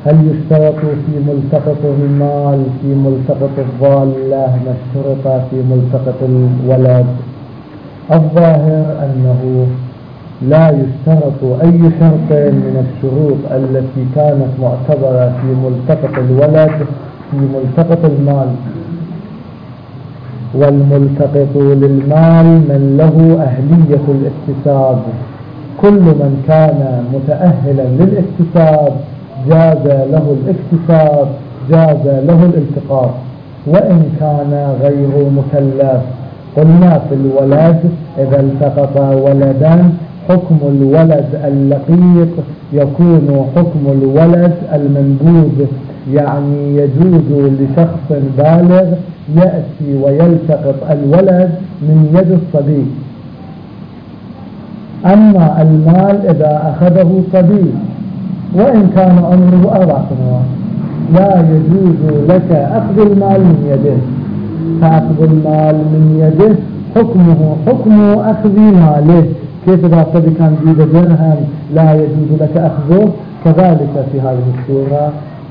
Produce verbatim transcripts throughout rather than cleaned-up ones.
هل يشترط في ملتقط المال في ملتقط الضالة ما اشترط في ملتقط الولد؟ الظاهر أنه لا يشترط أي شرط من الشروط التي كانت معتبرة في ملتقط الولد في ملتقط المال. والملتقط للمال من له أهلية الاكتساب، كل من كان متأهلا للاكتساب جاز له الاكتساب، جاز له الالتقاط. وإن كان غير مكلف، قلنا في الولد إذا التقط ولدا حكم الولد اللقيط يكون حكم الولد المنبوذ، يعني يجوز لشخص بالغ يأتي ويلتقط الولد من يد الصبي. أما المال إذا أخذه صبي وإن كان عمره أربع سنوات لا يجوز لك أخذ المال من يده، فأخذ المال من يده حكمه حكم أخذ ماله. كيف إذا صبي كان بيده درهم لا يجوز لك أخذه، كذلك في هذه الصورة.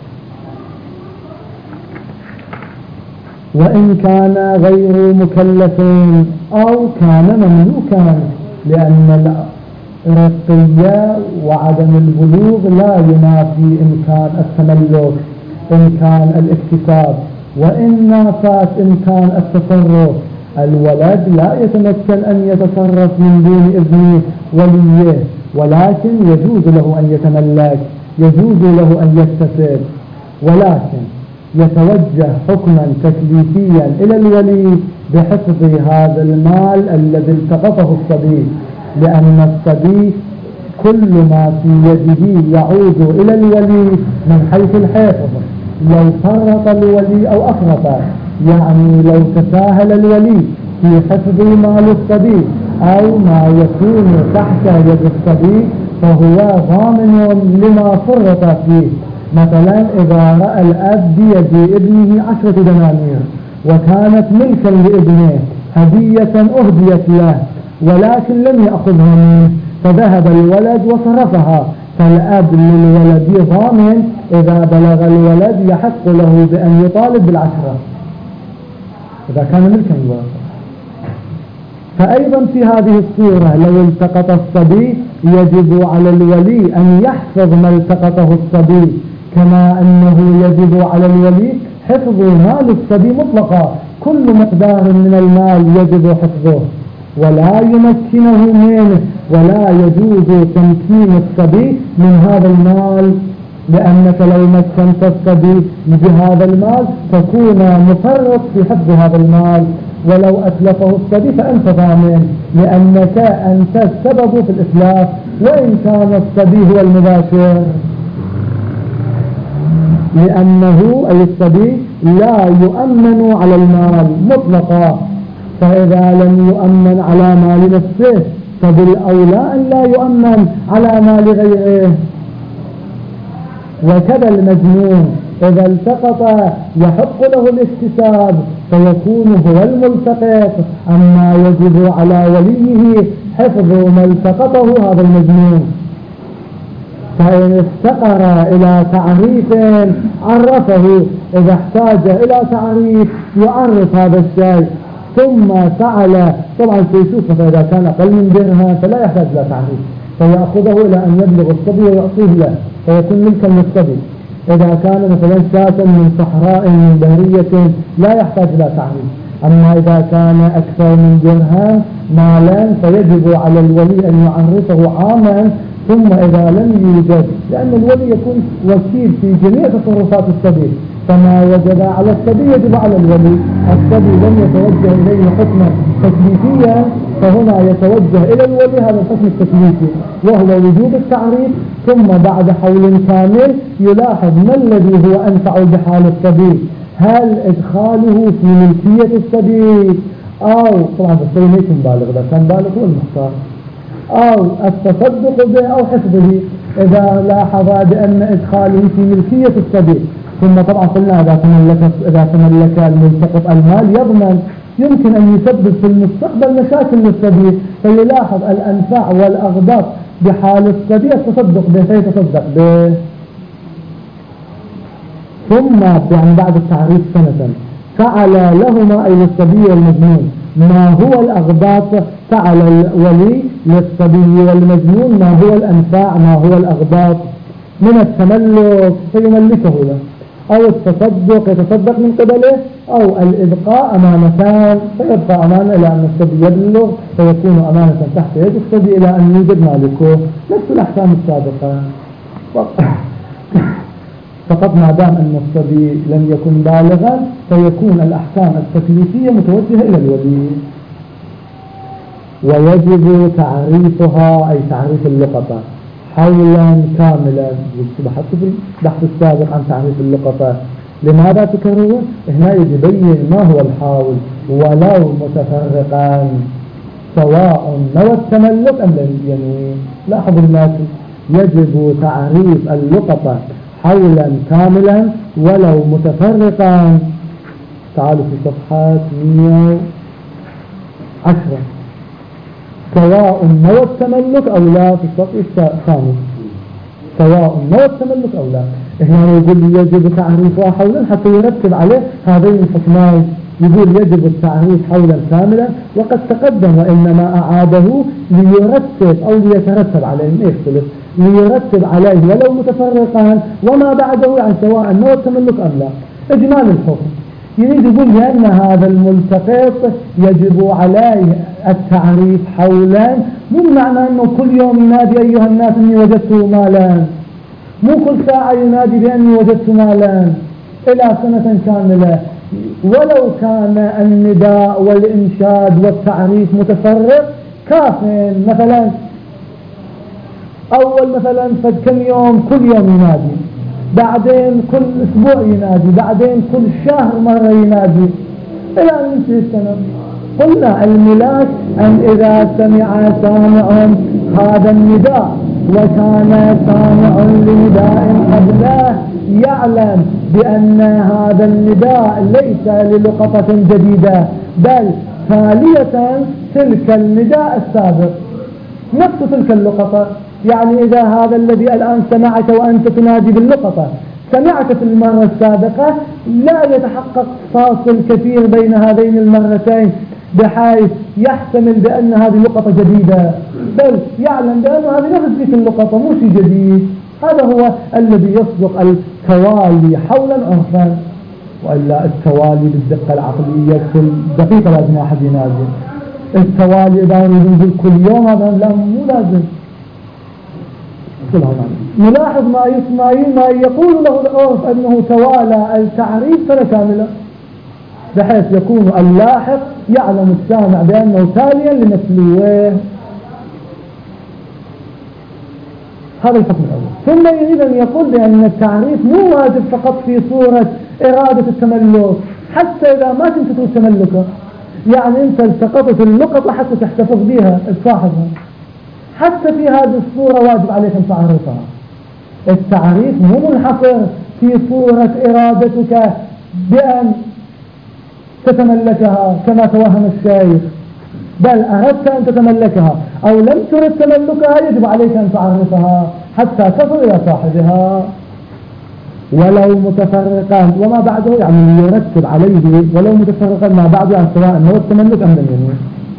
وإن كان غير مكلف أو كان مملوكا، لأن الرقية وعدم البلوغ لا ينافي إمكان التملك، إمكان الاكتساب، وإن نافت إمكان التصرف. الولد لا يتمكن أن يتصرف من دون إذن وليه، ولكن يجوز له أن يتملك، يجوز له أن يكتسب، ولكن يتوجه حكما تكليفيا إلى الولي بحفظ هذا المال الذي التقطه الصبي، لأن الصبي كل ما في يده يعود إلى الولي من حيث الحفظ. لو فرط الولي أو أفرط، يعني لو تساهل الولي في حفظ مال الصبي أو ما يكون تحت يد الصبي فهو ضامن لما فرط فيه. مثلا إذا رأى الأب بيد ابنه عشرة دنانير وكانت ملكا لابنه هدية أهديت له ولكن لم يأخذها منه، فذهب الولد وصرفها، فالأب للولد ضامن إذا بلغ الولد يحق له بأن يطالب بالعشرة إذا كان ملكا للولد. فأيضا في هذه الصورة لو التقط الصبي يجب على الولي أن يحفظ ما التقطه الصبي، كما أنه يجب على الولي حفظ مال الصبي مطلقا. كل مقدار من المال يجب حفظه ولا يمكنه منه، ولا يجوز تمكين الصبي من هذا المال، لأنك لو مكنت الصبي بهذا المال تكون مفرط في حفظ هذا المال، ولو أتلفه الصبي فأنت ضامن لأنك أنت السبب في الإتلاف، وإن كان الصبي هو المباشر، لأنه أي الصبي لا يؤمن على المال مطلقا. فإذا لم يؤمن على مال نفسه فبالأولى أن لا يؤمن على مال غيره. وكذا المجنون إذا التقط يحق له الاكتساب فيكون هو الملتقط، أما يجب على وليه حفظ ما التقطه هذا المجنون. فإن افتقر إلى تعريف عرفه، إذا احتاج إلى تعريف يعرف هذا الشيء، ثم فعل طبعا سيشوف، فإذا كان أقل من درهم فلا يحتاج إلى تعريف، فيأخذه إلى أن يبلغ الصبي ويعطيه له فيكون ملكا للصبي. إذا كان مثلا شاة من صحراء من برية لا يحتاج إلى تعريف. أما إذا كان أكثر من درهم مالا فيجب على الولي أن يعرفه عاما، ثم إذا لم يوجد، لأن الولي يكون وكيل في جميع تصرفات الصبي، فما وجب على الصبي يجب على الولي. الصبي لم يتوجه إليه حكما تكليفيا، فهنا يتوجه إلى الولي هذا الحكم التكليفي وهو وجوب التعريف، ثم بعد حول كامل يلاحظ ما الذي هو أنفع بحال الصبي، هل إدخاله في ملكية الصبي أو طبعا الصبي ما يكون بالغ، إذا كان بالغ هو المختار، أو التصدق به أو حفظه. إذا لاحظ بأن إدخاله في ملكية الصبي، ثم طبعا قلنا إذا تملك إذا تملك الملتقط المال يضمن يمكن أن يسبب في المستقبل مشاكل للصبي، فيلاحظ الأنفع والأغضب بحال الصبي التصدق به فيتصدق به. ثم يعني بعد التعريف سنة فعل لهما أي للصبي والمجنون ما هو الأغباط، فعل الولي للصبي والمجنون ما هو الأنفاع ما هو الأغباط من التملك فيملكه له، أو التصدق يتصدق من قبله، أو الإبقاء أمانتان فيبقى أمانة إلى أن الصبي يبلغ فيكون أمانة تحت يد الصبي إلى أن يوجد مالكه، نفس الأحكام السابقة. فقط ما دام أن الصبي لم يكن بالغا فيكون الأحكام التكليفية متوجهة إلى الولي. ويجب تعريفها أي تعريف اللقطة حولا كاملا. بحثت في البحث السابق عن تعريف اللقطة، لماذا تكرره؟ هنا يبين ما هو الحول ولو متفرقان سواء نوى التملك أم لم ينوي. لاحظوا الناس يجب تعريف اللقطة حولا كاملا ولو متفرقا. تعالوا في صفحة مئة وعشرة سواء نوى التملك أو لا، في الصفحة الثانية سواء نوى التملك أو لا. هنا يقول يجب تعريفها حولا حتى يرتب عليه هذين الحكمان. يقول يجب التعريف حولا كاملا وقد تقدم، وإنما أعاده ليرتب أو ليترتب عليه، ما يختلف، ليرتب عليه ولو متفرقان وما بعده يعني سواء نوى التملك أم لا. إجمال الحكم يريد يقول لأن هذا الملتقط يجب عليه التعريف حولا، مو معنى أنه كل يوم ينادي أيها الناس إني وجدت مالا، مو كل ساعة ينادي بأني وجدت مالا إلى سنة كاملة. ولو كان النداء والإنشاد والتعريف متفرق كاف، مثلا أول مثلا فد كم يوم كل يوم ينادي، بعدين كل أسبوع ينادي، بعدين كل شهر مرة ينادي إلى أن ينتهي السنة. قلنا الملاك أن إذا سمع سامع هذا النداء وكان سامع لنداء قبله يعلم بأن هذا النداء ليس للقطة جديدة بل تالية تلك النداء السابق نفس تلك اللقطة. يعني إذا هذا الذي الآن سمعك وأنت تنادي باللقطة سمعك في المرة السابقة لا يتحقق فاصل كثير بين هذين المرتين بحيث يحتمل بأن هذه اللقطة جديدة، بل يعلم بأن هذه نفس ذيك اللقطة مو شيء جديد. هذا هو الذي يصدق التوالي حولا عرفا، وإلا التوالي بالدقة العقلية كل دقيقة لازم واحد ينادي. التوالي إذا ينزل كل يوم هذا لا مو لازم. نلاحظ ما يسمى ما يقول له العرف أنه توالى التعريف سنة كاملة بحيث يكون اللاحق يعلم السامع بأنه تاليا لمثلوه. هذا الحكم الأول. ثم يريد أن يقول بأن التعريف مو واجب فقط في صورة إرادة التملك، حتى إذا ما كنت تريد تملكه، يعني أنت التقطت اللقطة حتى تحتفظ بها صاحبها، حتى في هذه الصورة واجب عليك أن تعرفها. التعريف مو منحصر في صورة إرادتك بأن تتملكها كما توهم الشيخ، بل أردت أن تتملكها أو لم ترد تملكها يجب عليك أن تعرفها حتى تصل إلى صاحبها. ولو متفرقان وما بعده يعني يرتب عليه ولو متفرقان ما بعده عن سواء أنه التملك أم لم ينوي.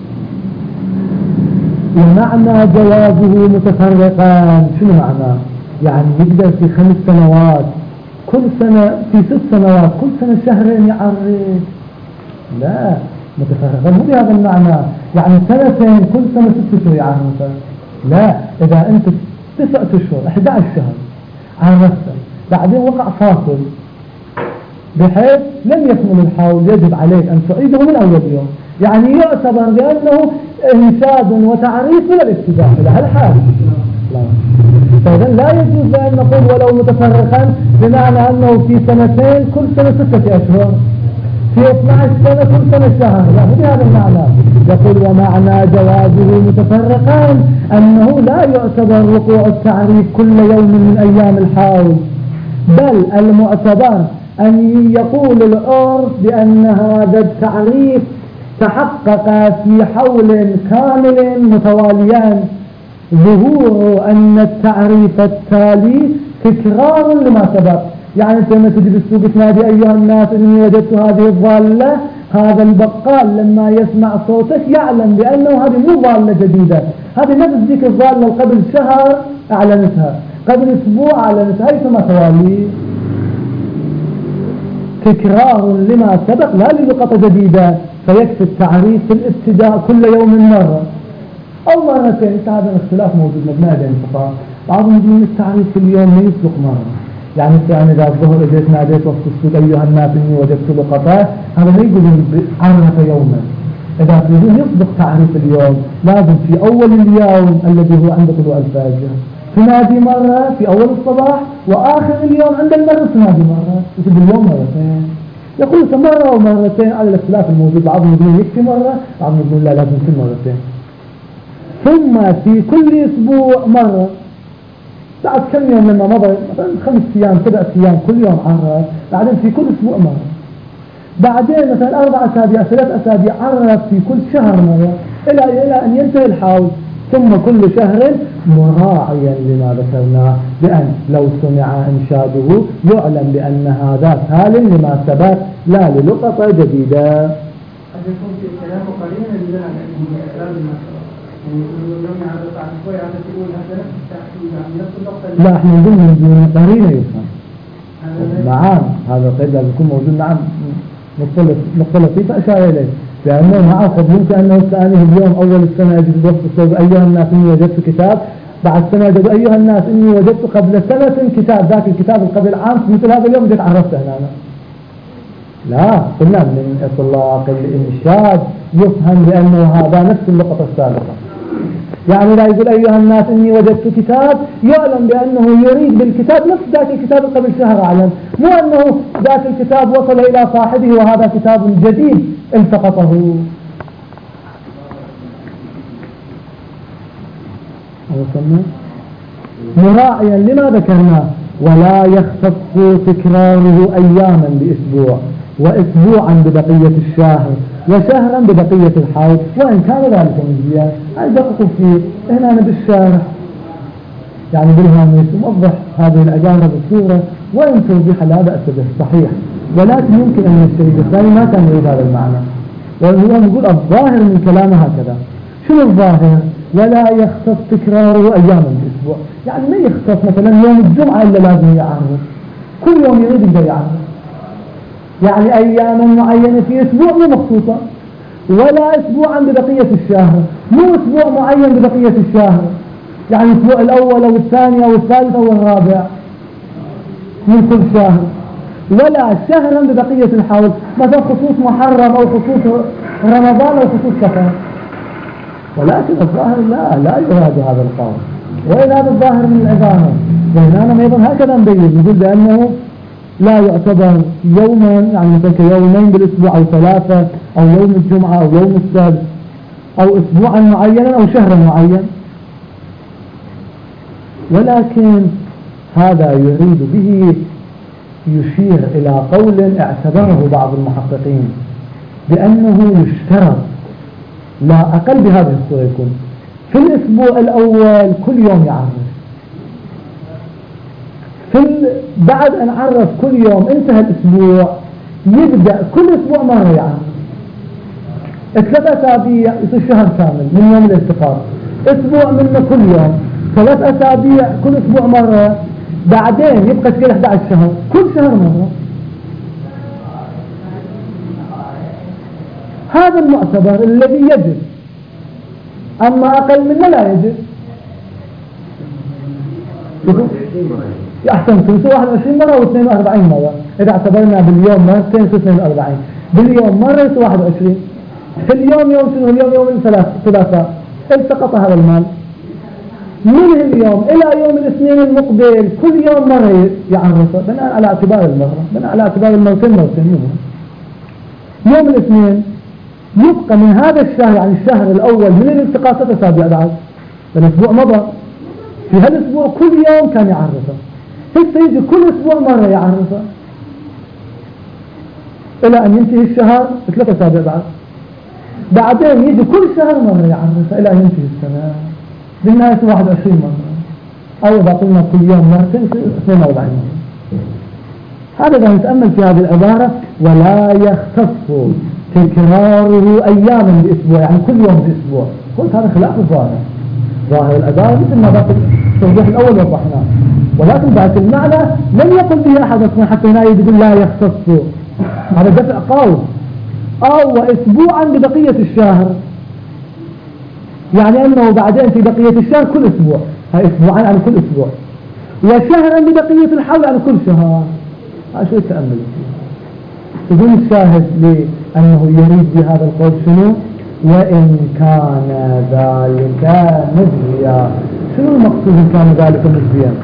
ومعنى جوازه متفرقان شنو معنى؟ يعني يقدر في خمس سنوات كل سنة في ست سنوات كل سنة شهرين يعرف؟ لا، متفرقان مو بهذا المعنى يعني سنتين كل سنة ست اشهر يعرف. لا، إذا أنت تسعة أشهر أحد عشر شهر عرفت بعدين وقع فاصل بحيث لم يكمل الحول يجب عليك أن تعيده من أول يوم، يعني يعتبر بأنه إنشاد وتعريف ولا الابتداء إلى هالحال. فإذا لا يجوز بأن نقول ولو متفرقا بمعنى أنه في سنتين كل سنة ستة أشهر، في اثنتي عشرة سنة كل سنة شهر، لا مو بهذا المعنى. يقول ومعنى جوازه متفرقان أنه لا يعتبر وقوع التعريف كل يوم من أيام الحول، بل المعتبر أن يقول العرف بأن هذا التعريف تحقق في حول كامل متواليان، ظهور أن التعريف التالي تكرار لما سبق، يعني أنت لما تجي بالسوق تنادي أيها الناس إني وجدت هذه الضالة، هذا البقال لما يسمع صوتك يعلم بأنه هذه مو ضالة جديدة، هذه نفس ذيك الضالة قبل شهر أعلنتها، قبل أسبوع أعلنتها، هي ثم توالي تكرار لما سبق لا للقطة جديدة، فيكفي التعريف في الابتداء كل يوم مرة أو مرتين. هذا الاختلاف موجود مبنى بين الفقهاء، بعضهم يقولون التعريف في اليوم ما يسبق مرة، يعني يعني إذا الظهر اجيت ناديت وقت السوق أيها الناس إني وجدت لقطة، هذا ما يقولون عرف يوما. إذا تريدون يسبق تعريف اليوم لازم في أول اليوم الذي هو عند طلوع الفجر تنادي مرة في أول الصباح، وآخر اليوم عند المغرب تنادي مرة، يصير باليوم مرتين. يقول مرة أو مرتين على الاختلاف الموجود، بعضهم يقولون يكفي مرة، بعضهم يقولون لا لازم كل مرتين. ثم في كل أسبوع مرة، بعد كم يوم لما مضى مثلا خمس أيام سبع أيام كل يوم عرف، بعدين في كل أسبوع مرة، بعدين مثلا أربع أسابيع ثلاث أسابيع عرف في كل شهر مرة، إلى إلى أن ينتهي الحول. ثم كل شهر مراعيا لما ذكرناه، بأن لو سمع إنشاده يعلم بأن هذا تال لما سبق لا للقطة جديدة. قد يكون في الكلام قليلا لله لأنه إعلام ما سبق، يعني يقولون لم يعرف عن شوية عن تقول هذا نفس التحديد عن نفس النقطة. لا احنا نقول من قرينة يفهم. نعم هذا القيد لازم يكون موجود. نعم نقطة لطيفة أشار إليه، لأنه معه قد يمكن أنه سأله اليوم أول السنة يجب وقت الصوب أيها الناس إني وجدت كتاب، بعد سنة يجب أيها الناس إني وجدت قبل سنة كتاب، ذاك الكتاب قبل عام مثل هذا اليوم جيت عرفته هنا. لا قلنا من إطلاق الإنشاد يفهم لأنه هذا نفس اللقطة السابقة. يعني لا يقول أيها الناس إني وجدت كتاب يعلم بأنه يريد بالكتاب نفس ذاك الكتاب قبل شهر أعلم، مو أنه ذاك الكتاب وصل إلى صاحبه وهذا كتاب جديد التقطه. مراعيا لما ذكرناه، ولا يختص تكراره أياما بأسبوع، وأسبوعا ببقية الشهر، وشهرا ببقية الحول، وإن كان ذلك مجزيا. أدقق فيه هنا أنا بالشارح يعني بالهامش موضح هذه العبارة بالصورة، وإن توضيح لا بأس به صحيح، ولكن يمكن أن الشيء الثاني ما كان يريد هذا المعنى، وهو نقول الظاهر من كلامه هكذا. شنو الظاهر؟ ولا يختص تكراره أياما بالأسبوع، يعني ما يختص مثلا يوم الجمعة إلا لازم يعرف، كل يوم يريد يبدأ يعرف، يعني أياما معينة في أسبوع مو مخصوصة، ولا أسبوعا ببقية الشهر، مو أسبوع معين ببقية الشهر، يعني الأسبوع الأول أو الثاني أو الثالث أو الرابع من كل شهر، ولا شهرا ببقية الحول، مثلا خصوص محرم أو خصوص رمضان أو خصوص سفر. ولكن الظاهر لا لا يراد هذا القول، وإن هذا الظاهر من العبارة، وهنا أيضا هكذا نبين نقول بأنه لا يعتبر يوما يعني مثل يومين بالأسبوع أو ثلاثة أو يوم الجمعة أو يوم السبت أو أسبوعا معينا أو شهرا معين، ولكن هذا يريد به يشير إلى قول اعتبره بعض المحققين بأنه يشترط لا أقل بهذه الصورة يكون في الأسبوع الأول كل يوم يعرف، في بعد أن عرف كل يوم انتهى الأسبوع يبدأ كل أسبوع مرة يعرف، ثلاث أسابيع يصير شهر كامل من يوم الالتقاط، أسبوع منه كل يوم، ثلاث أسابيع كل أسبوع مرة، بعدين يبقى تقول أحد عشر شهر كل شهر مرة. هذا المعتبر الذي يجب، أما أقل منه لا يجب. أحسن تنسوا واحد وعشرين مرة و اثنين وأربعين مرة، إذا اعتبرنا باليوم مرتين يصير اثنين وأربعين، باليوم مرة يصير واحد وعشرين، في اليوم يوم شنو اليوم يوم الثلاثاء التقط هذا المال، من اليوم إلى يوم الاثنين المقبل كل يوم مرة يعرفه بناء على اعتبار المرة، بناء على اعتبار المرتين مرتين. يوم الاثنين يبقى من هذا الشهر يعني الشهر الأول من الالتقاء ستة أسابيع بعد، الأسبوع مضى، في هذا الأسبوع كل يوم كان يعرفه، هسه يجي كل أسبوع مرة يعرفه إلى أن ينتهي الشهر ثلاثة أسابيع بعد، بعدين يجي كل شهر مرة يعرفه إلى أن ينتهي السنة، بالنهاية واحد وعشرين مرة، أو إذا قلنا كل يوم مرتين اثنين وأربعين مرة. هذا إذا نتأمل في هذه العبارة ولا يختص تكراره أياما بأسبوع، يعني كل يوم بأسبوع، قلت هذا خلاف الظاهر. ظاهر العبارة مثل ما ذاك التوضيح الأول وضحناه، ولكن ذاك المعنى لم يقل به أحد أصلا حتى هنا يقول لا يختص، هذا دفع قول. أو أسبوعا ببقية الشهر، يعني أنه بعدين في بقية الشهر كل أسبوع، هاي أسبوعان عن كل أسبوع، وشهرا ببقية الحول عن كل شهر. هذا شو التأمل فيه؟ يقول الشاهد لأنه يريد بهذا القول شنو؟ وإن كان ذلك مجزيا. شنو المقصود إن كان ذلك مجزيا؟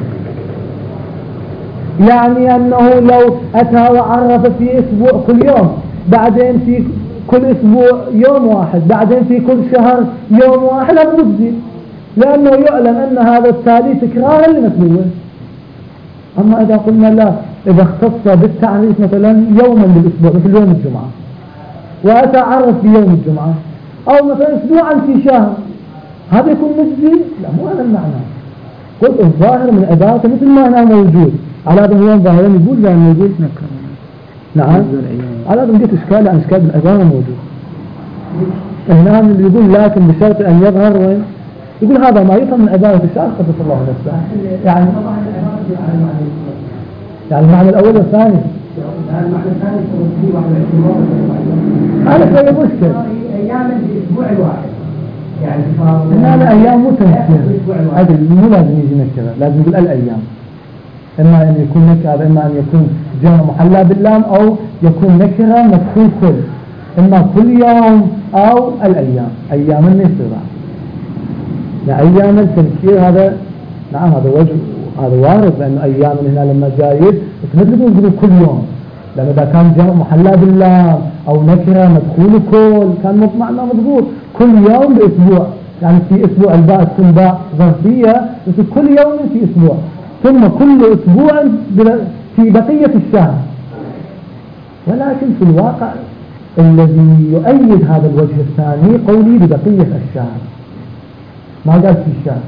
يعني أنه لو أتى وعرف في أسبوع كل يوم، بعدين في كل أسبوع يوم واحد، بعدين في كل شهر يوم واحد، هذا مجزي، لأنه يعلم أن هذا التالي تكرارا لمثله. أما إذا قلنا لا، إذا اختص بالتعريف مثلا يوما بالأسبوع مثل يوم الجمعة، وأتى عرف في يوم الجمعة، أو مثلا أسبوعا في شهر، هذا يكون مجزي؟ لا، مو هذا المعنى. قلت الظاهر من عبارته مثل ما هنا موجود، على هذا هو ظاهرين يقول لا موجود. نعم، على هذا لقيت إشكال عن إشكال بالعبارة موجود. هنا اللي يقول لكن بشرط أن يظهر وين؟ يقول هذا ما يفهم من عبارة الشاعر قدس الله نفسه. يعني يعني المعنى الأول والثاني. المعنى الثاني في واحد هذا شيء مشكل. أيام الأسبوع الواحد. يعني إن هذا أيام مو تنكير. هذا مو لازم يجي نكرة، لازم يقول الأيام. إما أن يكون نكرة، إما أن يكون جمع محلى باللام، أو يكون نكرة مدخول كل. إما كل يوم أو الأيام، أيام النصر. يعني أيام التنكير هذا نعم هذا وجه، هذا وارد، لأن أيام هنا لما جايد مثل يقولوا كل يوم، لأن إذا كان جمع محلى باللام أو نكرة مدخول كل كان معنى مضبوط. كل يوم بأسبوع، يعني في أسبوع الباء تكون باء ظرفية، بس كل يوم في أسبوع، ثم كل أسبوع في بقية الشهر. ولكن في الواقع الذي يؤيد هذا الوجه الثاني قولي ببقية الشهر، ما قال في الشهر،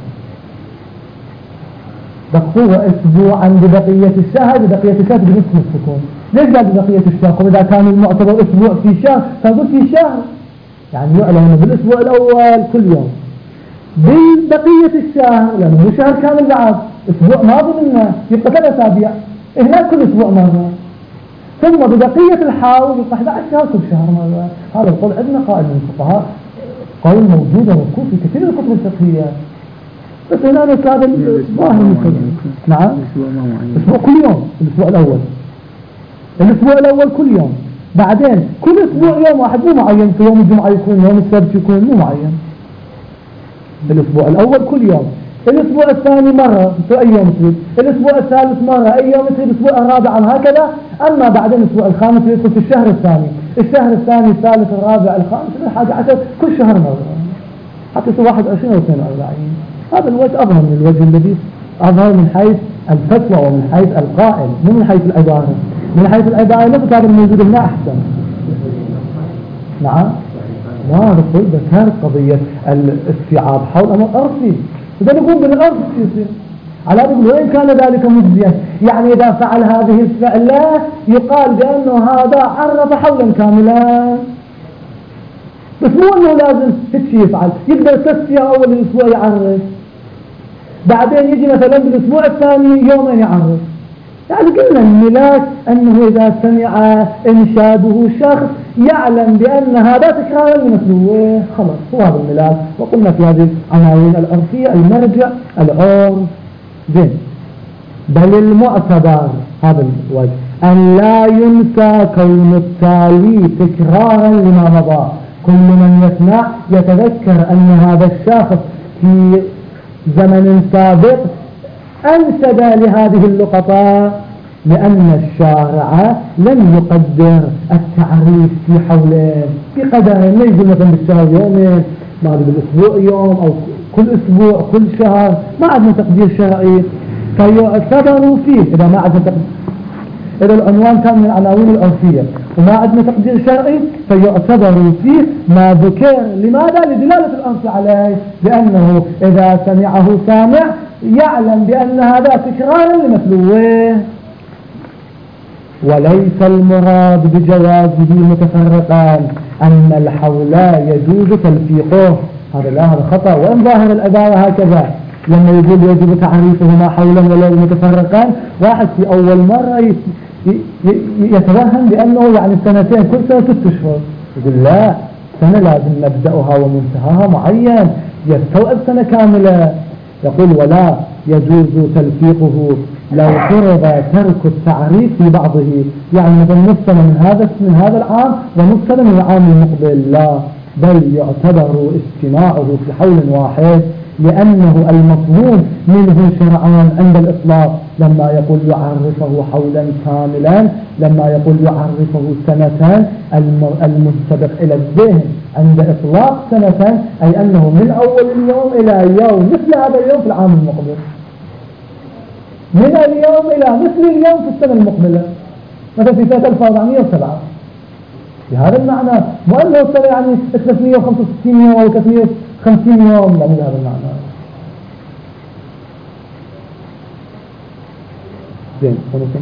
بقوه أسبوعا ببقية الشهر، ببقية الشهر بنفس السكون. ليش قال ببقية الشهر؟ إذا كان المعتبر أسبوع في شهر فنقول في شهر، يعني يعلن بالأسبوع الأول كل يوم، بالبقية الشهر لأنه مو شهر كامل بعد، أسبوع ماضي منه يبقى ثلاث أسابيع، هناك كل أسبوع مرة، ثم ببقية الحاول يبقى أحد عشر شهر كل شهر مرة. هذا القول عندنا قائل من الفقهاء، قول موجود ومذكور في كثير من الكتب الفقهية، بس هنا هذا الظاهر من نعم أسبوع كل يوم، الأسبوع الأول الأسبوع الأول كل يوم، بعدين كل أسبوع يوم واحد مو معين، في يوم الجمعة يكون، يوم السبت يكون، مو معين. الأسبوع الأول كل يوم، الأسبوع الثاني مرة في أي يوم تريد، الأسبوع الثالث مرة أي يوم تريد، الأسبوع الرابع هكذا. أما بعدين الأسبوع الخامس يدخل في الشهر الثاني، الشهر الثاني الثالث الرابع الخامس الحادي عشر كل شهر مرة، حتى يصير واحد وعشرين أو اثنين وأربعين. هذا الوجه أظهر من الوجه الذي أظهر من حيث الفتوى ومن حيث القائل، مو من حيث العبارة. من حيث العبارة نفس هذا الموجود هنا أحسن. نعم، ما نقول ذكر قضية الاستيعاب حول أمر أرضي، إذا نقول بالأرض يصير على هذا وإن كان ذلك مجزيا، يعني إذا فعل هذه الفعلة يقال بأنه هذا عرف حولا كاملا، بس مو أنه لازم هيك يفعل، يقدر تسيا أول الأسبوع يعرف، بعدين يجي مثلا بالأسبوع الثاني يومين يعرف. يعني قلنا الملاك أنه إذا سمع إنشاده شخص يعلم بأن هذا تكرار لمثله، خلاص هو هذا الملاك. وقلنا في هذه العناوين العرفية المرجع العرف زين. بل المعتبر هذا الوجه أن لا ينسى كون التالي تكرارا لما مضى. كل من يسمع يتذكر أن هذا الشخص في زمن سابق أنشد لهذه اللقطة، لأن الشارع لم يقدر التعريف في حولين بقدر، ما يقول مثلا بالشهر يومين، ما بالأسبوع يوم، أو كل أسبوع كل شهر، ما عندنا تقدير شرعي فيعتبروا فيه. إذا ما عندنا تقدير، إذا العنوان كان من العناوين العرفية وما عندنا تقدير شرعي فيعتبروا فيه ما ذكر. لماذا؟ لدلالة الأنص عليه، لأنه إذا سمعه سامع يعلم بأن هذا تكرار لمثلوه. وليس المراد بجوازه متفرقان أن الحول يجوز تلفيقه، هذا لا، هذا خطأ. وإن ظاهر العبارة هكذا لما يقول يجب تعريفهما حولا ولو متفرقان، واحد في أول مرة يتوهم بأنه يعني سنتين كل سنة ست أشهر، يقول لا، سنة لازم نبدأها ومنتهاها معين يستوعب سنة كاملة. يقول ولا يجوز تلفيقه لو فرض ترك التعريف في بعضه، يعني مثلا نص سنة من هذا من هذا العام ونص سنة من العام المقبل، لا، بل يعتبر استماعه في حول واحد، لأنه المطلوب منه شرعان عند الإطلاق. لما يقول يعرفه حولا كاملا، لما يقول يعرفه سنتان، المستبق إلى الذهن عند إطلاق سنتان أي أنه من أول اليوم إلى يوم مثل هذا اليوم في العام المقبل، من اليوم إلى مثل اليوم في السنة المقبلة، مثلا في سنة ألف وأربعمائة وسبعة. بهذا المعنى، مو أنه السنة يعني ثلاثمائة وخمسة وستين يوم أو ثلاثمائة وخمسين يوم، لا، مو بهذا المعنى. زين،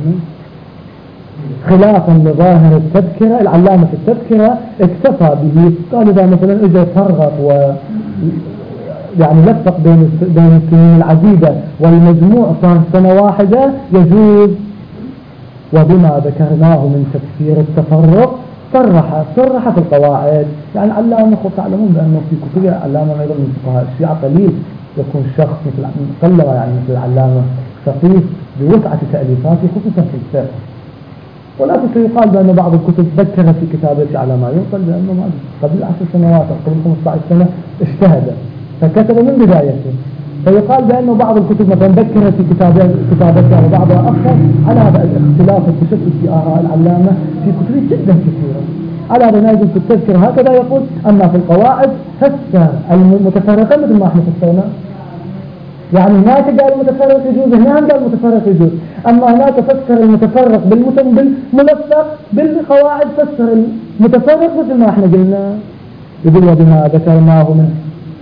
خلافا لظاهر التذكرة، العلامة في التذكرة اكتفى به، قال إذا مثلا إجا فرق و يعني لفق بين بين السنين العديدة والمجموع صار سنة واحدة يجوز. وبما ذكرناه من تفسير التفرق صرح صرح في القواعد. يعني علامة تعلمون بأنه في كتب علامة أيضا من فقهاء الشيعة قليل يكون شخص مثل قلما يعني مثل العلامة فقيه بوسعة تأليفاته خصوصا في الفقه. ولكن سيقال بأن بعض الكتب ذكر في كتابته على ما ينقل بأنه قبل عشر سنوات أو قبل خمسة عشر سنة اجتهد فكتب من بدايته. فيقال بأنه بعض الكتب مثلا ذكر في كتابتها وبعضها أخر. على هذا الاختلاف التشتت في آراء العلامة في كتب جدا كثيرة. على هذا نجد في التذكرة هكذا يقول: أما في القواعد فسر المتفرقة مثل ما احنا فسرنا. يعني هناك قال المتفرق يجوز، هنا قال المتفرق يجوز. أما هناك فسر المتفرق بالملفق، بالقواعد فسر المتفرق مثل ما احنا قلنا. يقول: وبما ذكرناه من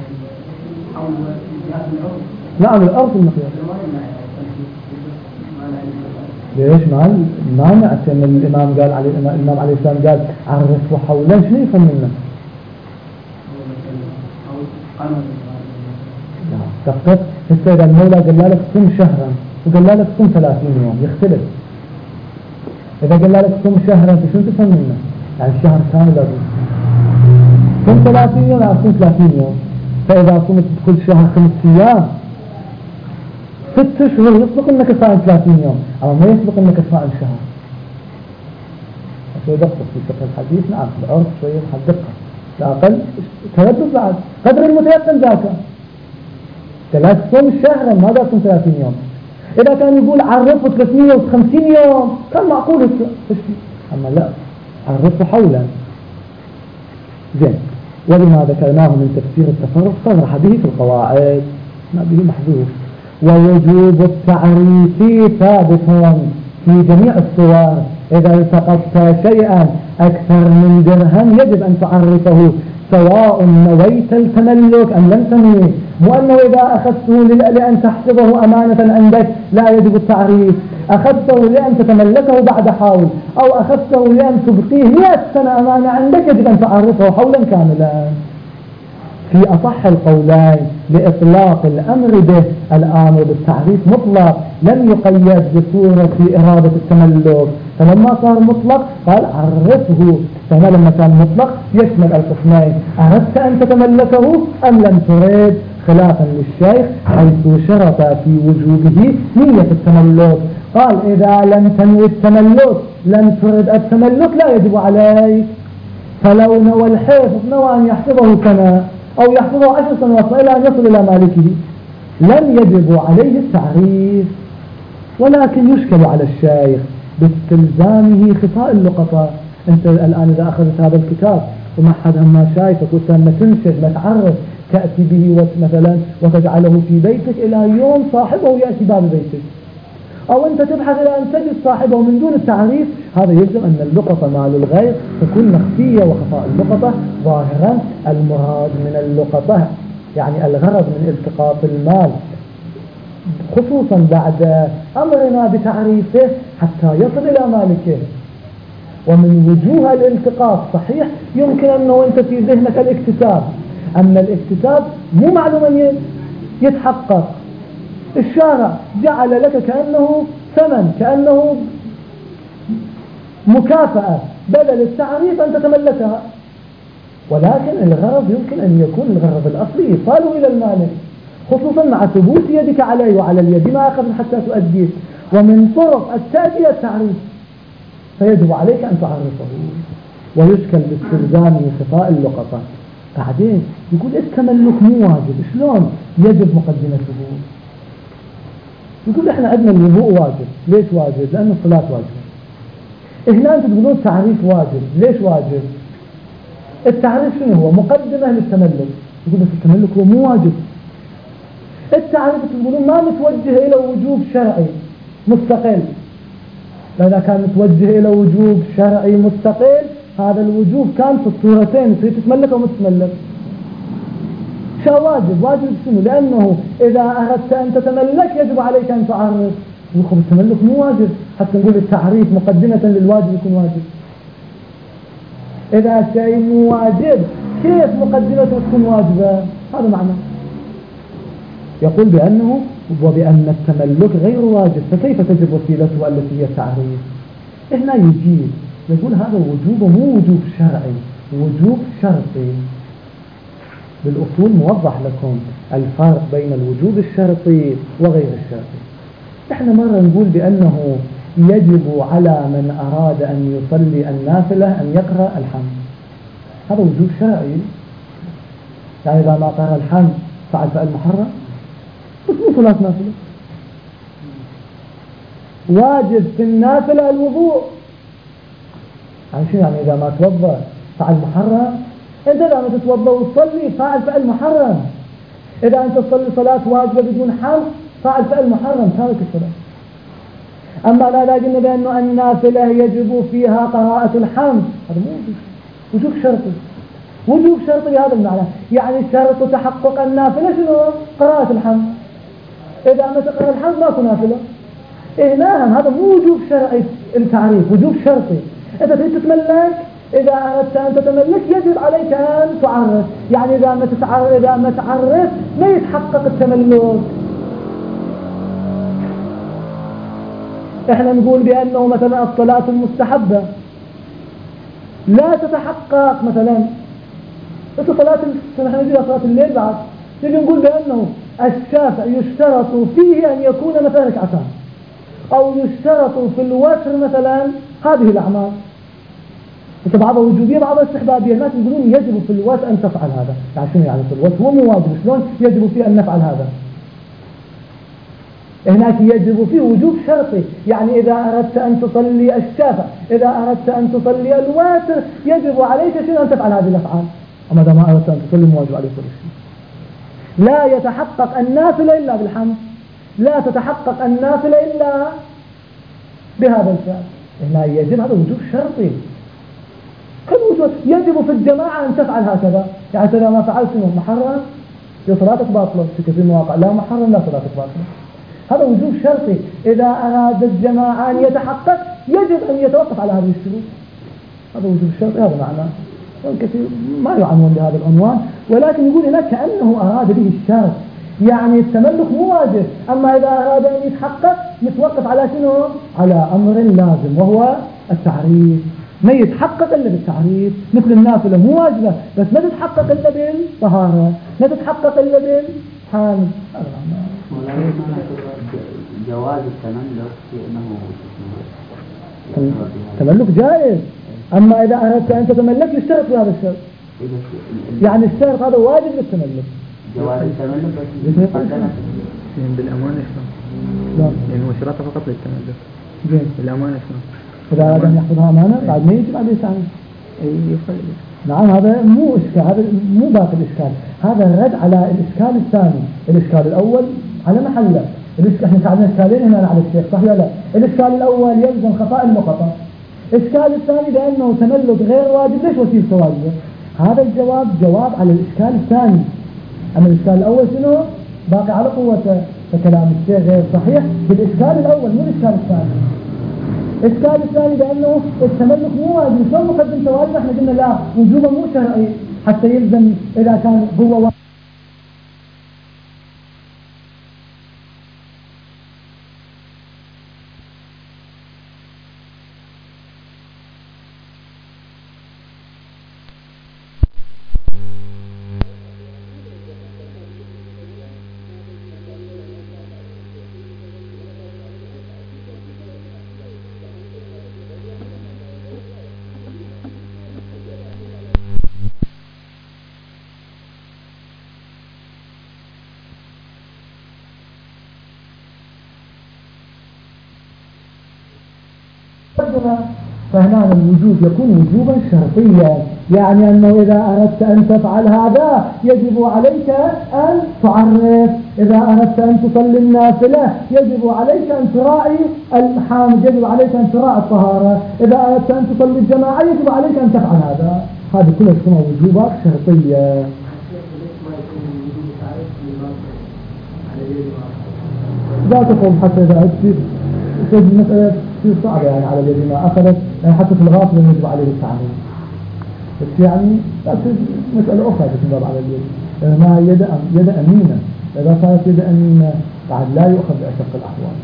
نعم الأرض المقياس. ليش ما ما نعتم الإمام قال عليه الإمام عليه السلام قال عرفوا حولا، شنو يفهم منه؟ دقق. هسه إذا المولى قال لك صم شهرا وقال لك صم ثلاثين يوم يختلف. إذا قال لك صم شهرا شنو تفهم منه؟ يعني الشهر كامل لازم صم ثلاثين يوم أو صم ثلاثين يوم. فإذا صمت كل شهر خمس أيام ست أشهر يسبق أنك صائم ثلاثين يوم، أو ما يسبق أنك صائم شهر. شوي دقق في فقه الحديث. نعم العرف شوية دقة، لا أقل تردد بعد قدر المتيقن ذاك. ثلاث صوم شهرا ما دا صوم ثلاثين يوم. إذا كان يقول عرفه ثلاثمائة وخمسين يوم كان معقول. أما لا، عرفه حولا. زين. ولما ذكرناه من تفسير التفرق صرح به في القواعد، ما به محذوف. ووجوب التعريف ثابت في جميع الصور. إذا التقطت شيئا أكثر من درهم يجب أن تعرفه، سواء نويت التملك أم لم تنوي. مو أنه إذا أخذته لأن تحفظه أمانة عندك لا يجب التعريف، أخذته لأن تتملكه بعد حول، أو أخذته لأن تبقيه مئة سنة أمانة عندك يجب أن تعرفه حولا كاملا. في أصح القولين لإطلاق الأمر به، الآمر بالتعريف مطلق لم يقيد بصورة إرادة التملك، فلما صار مطلق قال عرفه. فهنا لما كان مطلق يشمل القسمين: أردت أن تتملكه أم لم تريد، خلافا للشيخ حيث شرط في وجوبه نية التملك. قال: إذا لم تنوي التملك لم ترد التملك لا يجب عليك. فلو نوى الحفظ، نوى أن يحفظه سنة أو يحفظه عشر سنوات إلى أن يصل إلى مالكه، لم يجب عليه التعريف. ولكن يشكل على الشيخ باستلزامه خفاء اللقطة. أنت الآن إذا أخذت هذا الكتاب وما حد ما شايفك وتم تنشد ما تعرف، تأتي به مثلا وتجعله في بيتك إلى يوم صاحبه يأتي باب بيتك، أو أنت تبحث إلى أن تجد صاحبه من دون التعريف، هذا يلزم أن اللقطة مع الغير تكون مخفية وخفاء اللقطة ظاهرا. المراد من اللقطة يعني الغرض من التقاط المال خصوصا بعد أمرنا بتعريفه حتى يصل إلى مالكه. ومن وجوه الالتقاط صحيح يمكن أنه أنت في ذهنك الاكتساب، أما الاكتساب مو معلوم أن يتحقق. الشارع جعل لك كأنه ثمن، كأنه مكافأة بدل التعريف أن تتملكها، ولكن الغرض يمكن أن يكون الغرض الأصلي إيصاله إلى المالك، خصوصا مع ثبوت يدك عليه وعلى اليد ما أخذ حتى تؤديه. ومن طرق التأدية التعريف، فيجب عليك أن تعرفه. ويشكل باستلزام خفاء اللقطة. بعدين يقول التملك مو واجب، شلون يجب مقدمته؟ يقول احنا عندنا الوضوء واجب. ليش واجب؟ لأن الصلاة واجب. هنا أنت تقولون التعريف واجب. ليش واجب؟ التعريف شنو هو؟ مقدمة للتملك. يقول بس التملك هو مو واجب. التعريف تقولون ما متوجه إلى وجوب شرعي مستقل. فإذا كان متوجه إلى وجوب شرعي مستقل، هذا الوجوب كان في الصورتين، تصير تتملك أو متملك. شو واجب؟ واجب شنو؟ لأنه إذا أردت أن تتملك يجب عليك أن تعرف. يقول التملك مو واجب، حتى نقول التعريف مقدمة للواجب يكون واجب. إذا شيء مو واجب كيف مقدمته تكون واجبة؟ هذا معنى. يقول بأنه وبأن التملك غير واجب، فكيف تجب وسيلته التي هي التعريف؟ هنا يجيب يقول هذا وجوب مو وجوب شرعي، وجوب شرطي. بالأصول موضح لكم الفرق بين الوجوب الشرطي وغير الشرطي. احنا مرة نقول بأنه يجب على من أراد أن يصلي النافلة أن يقرأ الحمد، هذا وجوب شرعي. يعني إذا ما قرأ الحمد فعل فعل محرم، بس مو صلاة نافلة. واجب في النافلة الوضوء، يعني شو يعني إذا ما توضأ فعل محرم؟ أنت إذا ما تتوضأ وتصلي فعل فعل محرم. إذا أنت تصلي صلاة واجبة بدون حمد فعل فعل محرم، تارك الصلاة. أما لا قلنا بأنه النافلة يجب فيها قراءة الحمد، هذا مو وجوب شرطي. وجوب شرطي بهذا المعنى، يعني شرط تحقق النافلة شنو؟ قراءة الحمد. إذا ما تقرأ الحمد ما تكون نافلة. إيه نعم، هذا مو وجوب شرعي التعريف، وجوب شرطي. إذا تريد تتملك، إذا أردت أن تتملك يجب عليك أن تعرف. يعني إذا ما تتعرف إذا ما تعرف ما يتحقق التملك. إحنا نقول بأنه مثلا الصلاة المستحبة لا تتحقق. مثلا صلاة نحن نجي صلاة الليل بعد نجي نقول بأنه الشافعي يشترط فيه أن يكون مثلا ركعتان، أو يشترط في الوتر مثلا هذه الأعمال. بعضها وجوبية بعضها استحبابية. الناس يقولون يجب في الوتر أن تفعل هذا. يعني شنو يعني في الوتر؟ هو مو واجب، شلون يجب فيه أن نفعل هذا؟ هناك يجب فيه وجوب شرطي. يعني إذا أردت أن تصلي الشافع، إذا أردت أن تصلي الوتر يجب عليك شنو أن تفعل هذه الأفعال. أما إذا ما أردت أن تصلي مو واجب عليك كل شيء. لا يتحقق النافلة إلا بالحمد، لا تتحقق النافلة إلا بهذا الفعل. هنا يجب، هذا وجوب شرطي. يجب في الجماعة أن تفعل هكذا. يعني إذا ما فعلت محرم يا صلاتك باطلة في كثير من المواقع، لا محرم لا صلاتك باطلة. هذا وجوب شرطي. إذا أراد الجماعة أن يتحقق يجب أن يتوقف على هذه الشروط. هذا وجوب شرطي، هذا معناه. والكثير ما يعنون بهذا العنوان، ولكن يقول هناك كأنه أراد به الشرط. يعني التملك مو واجب، أما إذا أراد أن يتحقق يتوقف على شنو؟ على أمر لازم وهو التعريف. ما يتحقق إلا بالتعريف. مثل النافلة مو واجبة بس ما تتحقق إلا بالطهارة، ما تتحقق إلا بالحامل. جواز التملك في أنه التملك جائز، أما إذا أردت أن تتملك يشترط في هذا الشرط. يعني الشرط هذا واجب للتملك. جواز التملك بس بالأمانة شنو؟ يعني هو شرطه فقط للتملك. زين. بالأمانة شنو؟ إذا أراد أن يحفظها أمانة بعد ما يجب عليه يساعد. أي يفعل. نعم، هذا مو إشكال، هذا مو باقي الإشكال، هذا الرد على الإشكال الثاني. الإشكال الأول على محله. احنا ساعدنا إشكالين هنا على الشيخ، صح ولا لا؟ الإشكال الأول يلزم خفاء اللقطة. الإشكال الثاني بأنه تملك غير واجب، ليش وسيلته واجبة؟ هذا الجواب جواب على الإشكال الثاني. أما الإشكال الأول شنو؟ باقي على قوته. فكلام الشيخ غير صحيح بالإشكال الأول مو الإشكال الثاني. الإشكال الثاني بأنه التملك مو واجب، شلون مقدم واجب؟ احنا قلنا لا، وجوبه مو شرعي حتى يلزم إذا كان هو واجب. فهنا الوجوب يكون وجوبا شرطيا، يعني أنه إذا أردت أن تفعل هذا يجب عليك أن تعرف، إذا أردت أن تصلي النافلة يجب عليك أن تراعي الحامد، يجب عليك أن تراعي الطهارة، إذا أردت أن تصلي الجماعة يجب عليك أن تفعل هذا. هذه كلها تسمى وجوبات شرطية. لا تقوم حتى إذا أردت تجد مسألة كثير صعبة يعني على الذي ما أخذت، يعني حتى في الغاصب يجب عليه التعليم، بس يعني مسألة أخرى تنضب على اليد، ما يد يد أمينة، إذا صارت يد أمينة بعد لا يؤخذ بأشق الأحوال.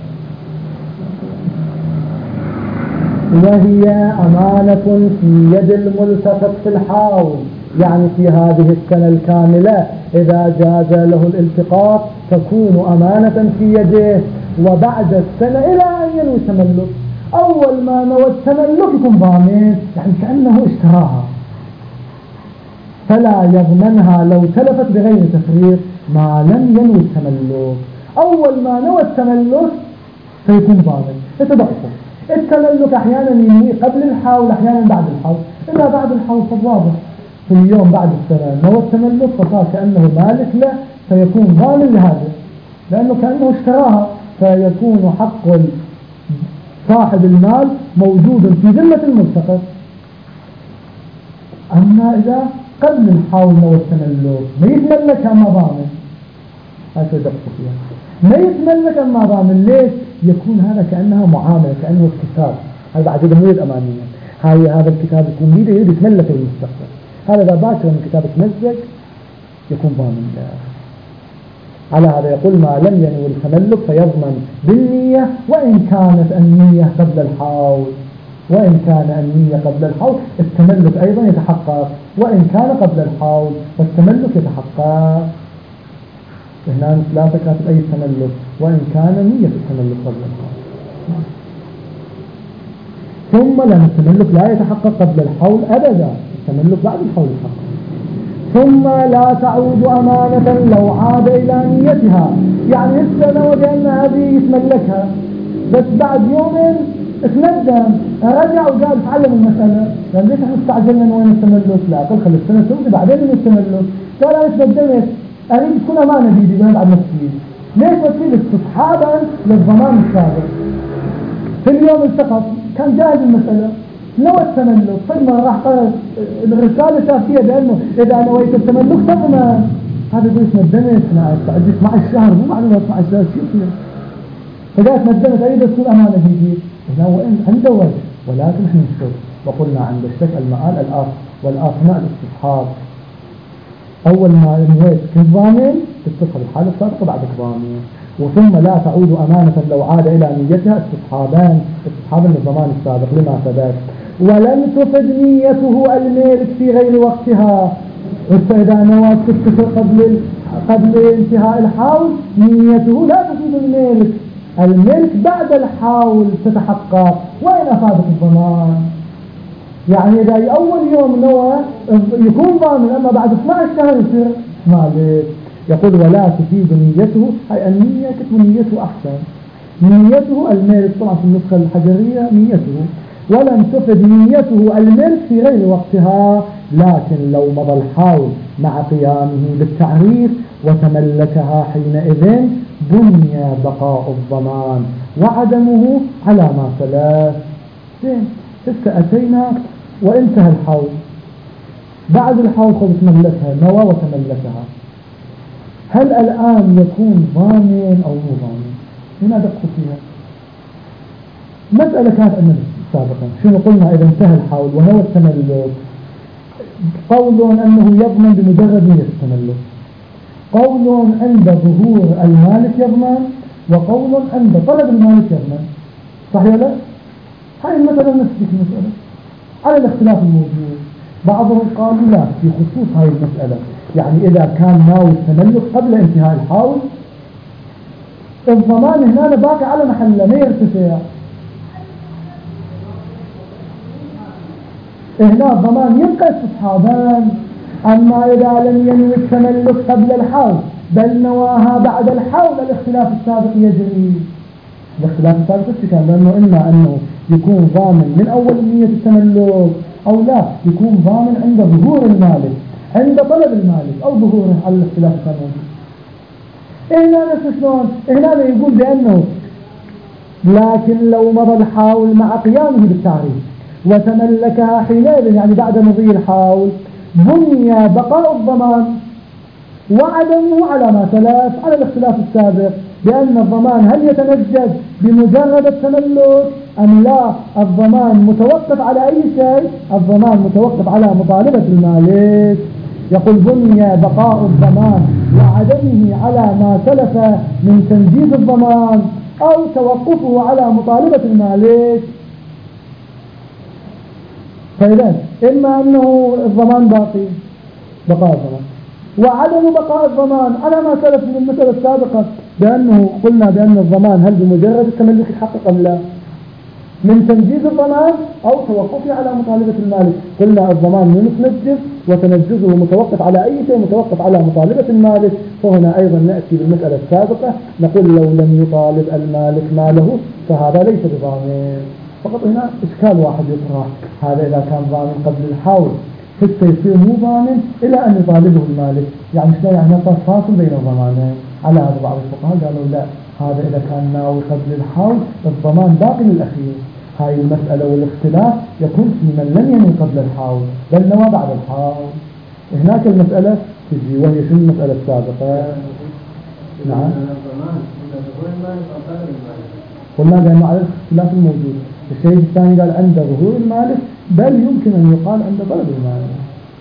وهي أمانة في يد الملتقط في الحاول، يعني في هذه السنة الكاملة إذا جاز له الالتقاط تكون أمانة في يده، وبعد السنة إلى أن ينوي التملك، أول ما نوى التملك يكون ضامن، يعني كأنه اشتراها، فلا يضمنها لو تلفت بغير تفريط ما لم ينوي التملك. أول ما نوى التملك فيكون ضامن. يتدقق التملك أحيانا ينوي قبل الحول، أحيانا بعد الحول. إلا بعد الحول فواضح، في اليوم بعد السنة نوى التملك فصار كأنه مالك له، فيكون ضامن لهذا لأنه كأنه اشتراها، فيكون حق صاحب المال موجود في ذمة الملتقط. أما إذا قبل الحول نوى التملك ما يتملكها ما ضامن، هذا دقق فيها، ما يتملكها ما ضامن. ليش؟ يكون هذا كأنها معاملة، كأنه الكتاب، هذا بعد مو الأمانية، هاي هذا الكتاب يكون بيده يريد يتملك المستقبل، هذا إذا باكر من الكتاب تمزق يكون ضامن له. على هذا يقول ما لم ينوي التملك فيضمن بالنية، وإن كانت النية قبل الحول، وإن كان النية قبل الحول التملك أيضا يتحقق، وإن كان قبل الحول فالتملك يتحقق. هنا لا تكاتب أي تملك وإن كان نية التملك قبل الحول. ثم لأن التملك لا يتحقق قبل الحول أبدا، التملك بعد الحول يتحقق. ثم لا تعود أمانة لو عاد إلى نيتها، يعني السنة وكأن هذه يتملكها، بس بعد يومين اتندم رجع وقال تعلم المسألة، لأن ليش احنا استعجلنا وين التملك؟ لا قل خلي السنة تمضي بعدين من التملك. قال أنا اتندمت أريد تكون أمانة بيدي بعد نفسي. ليش بتصير استصحابا للضمان السابق؟ في اليوم التقط كان جاهز المسألة، نوى التملك، ثم راح قرأ الرسالة شافية بأنه إذا نويت التملك تضمن. هذا يقول ندمت أنا استعجلت مع الشهر، مو معلومات مع الشهر شو يصير؟ فقالت ندمت أريد تكون أمانة بيدي. هنا وإن عنده وجه، ولكن احنا نشوف وقلنا عند الشك المآل الآخر والآثناء الاستصحاب. أول ما نويت كنت ضامن تتصل الحالة السابقة بعدك ضامن. وثم لا تعود أمانة لو عاد إلى نيتها استصحابان، استصحابا للضمان السابق لما ثبت. ولم تفد نيته الملك في غير وقتها، فإذا نوى تتصل قبل قبل انتهاء الحول نيته لا تفيد الملك، الملك بعد الحول تتحقق وإن أفادت الضمان. يعني إذا أول يوم نوى يكون ضامن، أما بعد اثنا عشر شهر يصير مالك. يقول ولا تفيد نيته، أي النية كتب نيته أحسن، نيته الملك طبعا في النسخة الحجرية نيته. ولم تفد نيته الملك في غير وقتها، لكن لو مضى الحول مع قيامه بالتعريف وتملكها حينئذ بني بقاء الضمان وعدمه على ما ثلاث. زين هسه أتينا وانتهى الحول، بعد الحول خذ تملكها، نوى وتملكها. هل الآن يكون ضامن أو مو ضامن؟ هنا دقوا فيها. مسألة كانت عندنا سابقا، شنو قلنا إذا انتهى الحول ونوى التملك؟ قول أنه يضمن بمجرد نية التملك، قول عند ظهور المالك يضمن، وقول عند طلب المالك يضمن. صحيح لا؟ هاي المسألة نفسك المسألة على الاختلاف الموجود. بعضهم قالوا لا في خصوص هاي المسألة، يعني إذا كان ناوي التملك قبل انتهاء الحول الضمان هنا باقي على محله ما يرتفع. هنا الضمان يبقى استصحابان. أما إذا لم ينوي التملك قبل الحول بل نواها بعد الحول الاختلاف السابق يجري. الاختلاف السابق كان لأنه إما أنه يكون ضامن من أول نية التملك أو لا يكون ضامن عند ظهور المالك، عند طلب المالك أو ظهوره على الاختلاف السابق. هنا نفس شلون؟ هنا يقول بأنه لكن لو مضى الحول مع قيامه بالتعريف وتملكها حينئذ، يعني بعد مضي الحول، بني بقاء الضمان وعدمه على ما ثلاث على الاختلاف السابق، بأن الضمان هل يتنجد بمجرد التملك أم لا؟ الضمان متوقف على أي شيء؟ الضمان متوقف على مطالبة المالك. يقول بني بقاء الضمان وعدمه على ما سلف من تنجيز الضمان أو توقفه على مطالبة المالك. فإذا إما أنه الضمان باقي بقاء الضمان وعدم بقاء الضمان على ما سلف من المسألة السابقة، بأنه قلنا بأن الضمان هل بمجرد التملك يتحقق أم لا؟ من تنجيز الضمان أو توقفه على مطالبة المالك. قلنا الضمان متنجز وتنجزه متوقف على أي شيء، متوقف على مطالبة المالك. فهنا أيضا نأتي بالمسألة السابقة نقول لو لم يطالب المالك ماله فهذا ليس بضامن. فقط هنا إشكال واحد يطرح، هذا إذا كان ضامن قبل الحول حتى يصير مو ضامن إلى أن يطالبه المالك، يعني شلون؟ يعني صار فاصل بين الضمانين. على هذا بعض الفقهاء قالوا لا، هذا إذا كان ناوي قبل الحول الضمان باقي للأخير. هاي المسألة والاختلاف يكون في من لم ينوي قبل الحول بل نوى بعد الحول. هناك المسألة تجي وهي شنو المسألة السابقة؟ نعم قلنا بأنه على الاختلاف الموجود. الشيء الثاني قال عند ظهور المالك، بل يمكن أن يقال عند طلب المالك.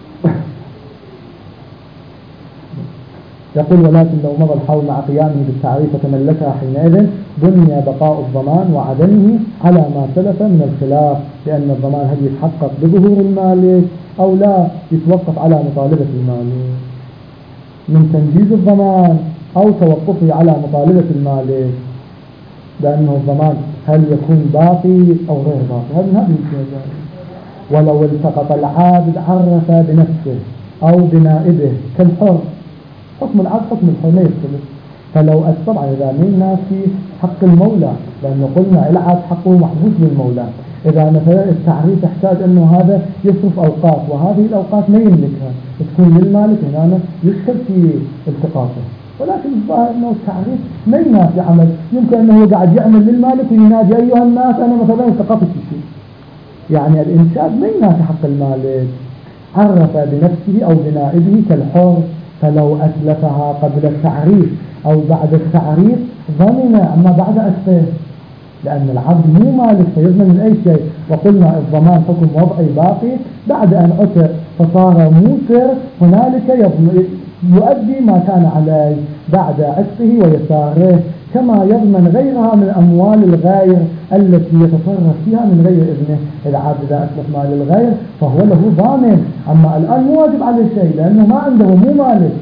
يقول ولكن لو مضى الحول مع قيامه بالتعريف وتملكها حينئذ بني بقاء الضمان وعدمه على ما سلف من الخلاف، لأن الضمان هل يتحقق بظهور المالك أو لا يتوقف على مطالبة المالك من تنجيز الضمان أو توقفه على مطالبة المالك، لأنه الضمان هل يكون باقي أو غير باقي. هذا هذه الشيء. ولو التقط العابد عرف بنفسه أو بنائبه كالحر، حكم العبد حكم الحر ما يختلف. فلو طبعا إذا مين في حق المولى، لأنه قلنا العبد حقه محبوس بالمولى. إذا مثلا التعريف يحتاج أنه هذا يصرف أوقات وهذه الأوقات ما يملكها تكون للمالك، هنا يشكل في التقاطه. ولكن الظاهر أنه التعريف ما ينافي عمل، يمكن أنه قاعد يعمل للمالك وينادي أيها الناس أنا مثلا التقطت شيء، يعني الإنشاد ما ينافي حق المالك. عرف بنفسه أو بنائبه كالحر، فلو أتلفها قبل التعريف أو بعد التعريف ضمن، أما بعد أسفه، لأن العبد مو مالك فيضمن من أي شيء. وقلنا الضمان حكم وضعي باقي، بعد أن عتق فصار موسر هنالك يؤدي ما كان عليه بعد عتقه ويساره، كما يضمن غيرها من أموال الغير التي يتصرف فيها من غير إذنه. العبد إذا أتلف مال الغير فهو له ضامن، أما الآن مو واجب عليه شيء لأنه ما عنده مو مالك.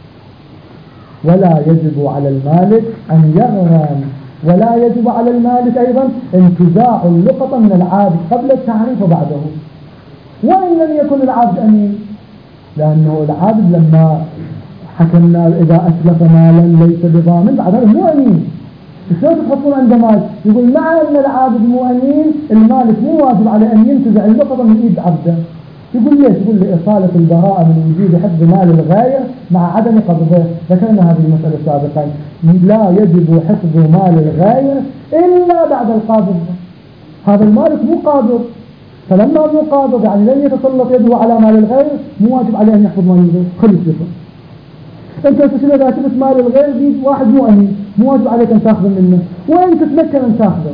ولا يجب على المالك أن يغرم، ولا يجب على المالك أيضا انتزاع اللقطة من العابد قبل التعريف وبعده، وإن لم يكن العبد أمين، لأنه العبد لما حكمنا إذا أتلف مالا ليس بضامن بعد هذا مو أمين. شلون تحطون عند مال يقول مع أن العابد مو أمين المالك مو واجب عليه أن ينتزع اللقطة من إيد عبده؟ يقول ليش؟ يقول لإصالة البراءة من وجود حفظ مال الغير مع عدم قبضه. ذكرنا هذه المسألة سابقا، لا يجب حفظ مال الغير إلا بعد القابض. هذا المالك مو قابض، فلما مو قابض يعني لن يتسلط يده على مال الغير، مو واجب عليه أن يحفظ مال الغير، خلي يصير. أنت شنو إذا شفت مال الغير دي واحد مو أمين مو واجب عليك أن تأخذه منه، وين تتمكن أن تأخذه؟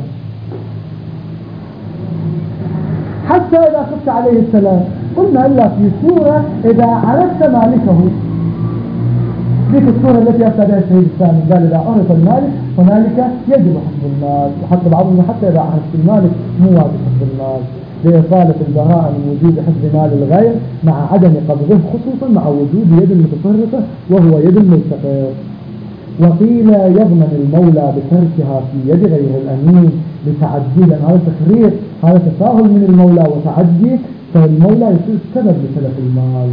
حتى إذا خفت عليه السلام قلنا إلا في صورة إذا عرفت مالكه، ذيك الصورة التي أفتى بها الشهيد الثاني قال إذا عرف المالك هنالك يجب حفظ المال، وحتى بعضهم حتى إذا عرفت المالك مو واجب حفظ المال لإصالة البراءة من وجود حفظ مال الغير مع عدم قبضه، خصوصا مع وجود يد المتصرفة وهو يد الملتقط. وقيل يضمن المولى بتركها في يد غير الأمين لتعدي، لأن هذا تفريط، هذا تساهل من المولى وتعدي، فالمولى يصير سبب لتلف المال.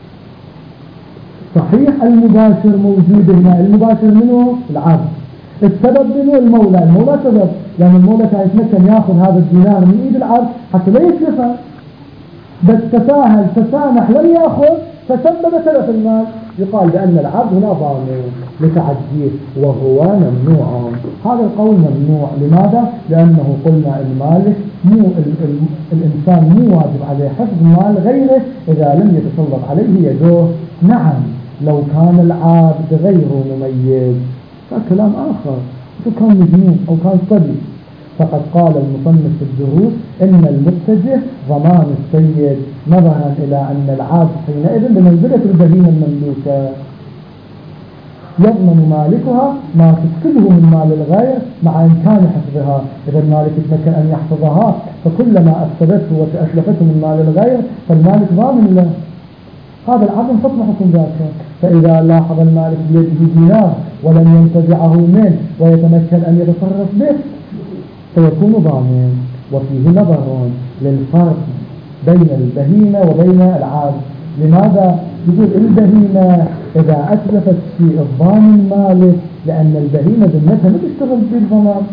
صحيح المباشر موجود هنا، المباشر منه العبد، السبب منه المولى، المولى سبب، لأن المولى كان يتمكن ياخذ هذا الدينار من ايد العبد حتى لا يتلفه، بس تساهل تسامح لم ياخذ فسبب تلف المال، يقال بأن العبد هنا ضامن لتعديه وهو ممنوع. هذا القول ممنوع، لماذا؟ لأنه قلنا المالك مو ال ال الإنسان مو واجب عليه حفظ مال غيره إذا لم يتسلط عليه يده. نعم لو كان العبد غير مميز فكلام آخر، لو كان مجنون أو كان صبي، فقد قال المصنف في الدروس إن المتجه ضمان السيد، نظرا إلى أن العبد حينئذ بمنزلة البهيمة المملوكة، يضمن مالكها ما تفقده من مال الغير مع إمكان حفظها. إذا المالك يتمكن أن يحفظها فكلما أفسدته وأتلفته من مال الغير فالمالك ضامن له، هذا العبد حكم حكم ذاته. فإذا لاحظ المالك بيده دينار ولم ينتزعه منه ويتمكن أن يتصرف به فيكون ضامن. وفيه نظر للفرق بين البهيمة وبين العبد. لماذا؟ يقول البهيمة إذا أتلفت شيء الضامن مالك، لأن البهيمة ذمتها ما تشتغل بالضمان،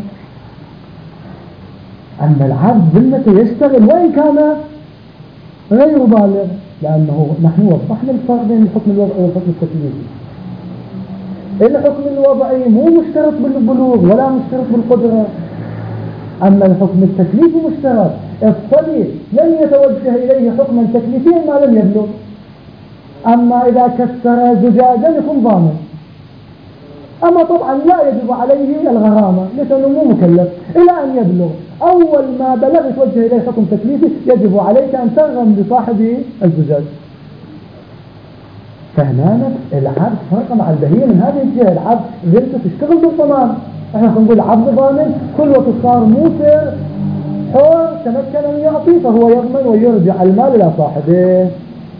أما العبد ذمته يشتغل وإن كان غير بالغ، لأنه نحن وضحنا الفرق بين الحكم الوضعي والحكم التكليفي. الحكم الوضعي مو مشترط بالبلوغ ولا مشترط بالقدرة، أما الحكم التكليفي مشترط. الصبي لن يتوجه إليه حكما تكليفيا ما لم يبلغ، أما إذا كسر زجاجا يكون ضامن. أما طبعا لا يجب عليه الغرامة لأنه مو مكلف إلى أن يبلغ. أول ما بلغ يتوجه إليه حكم تكليفي يجب عليك أن ترغم بصاحب الزجاج. فهنا العبد فرق مع البهيمة من هذه الجهة، العبد غيرته تشتغل بالضمان، احنا نقول العبد ضامن كل وقت صار موسر حر تمكن أن يعطي فهو يضمن ويرجع المال إلى صاحبه.